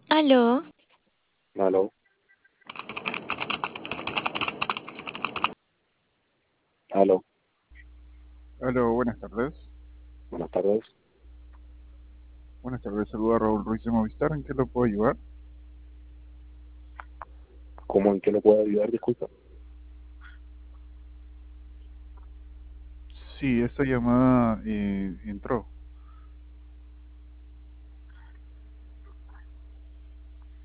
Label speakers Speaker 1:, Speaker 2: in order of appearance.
Speaker 1: Aló,
Speaker 2: Aló, aló,
Speaker 3: Aló, buenas tardes.
Speaker 2: buenas tardes.
Speaker 3: Buenas tardes, saluda a Raúl Ruiz de Movistar. ¿En qué lo puedo ayudar?
Speaker 2: ¿Cómo en qué lo puedo ayudar? Disculpa.
Speaker 3: Sí, esta llamada entró.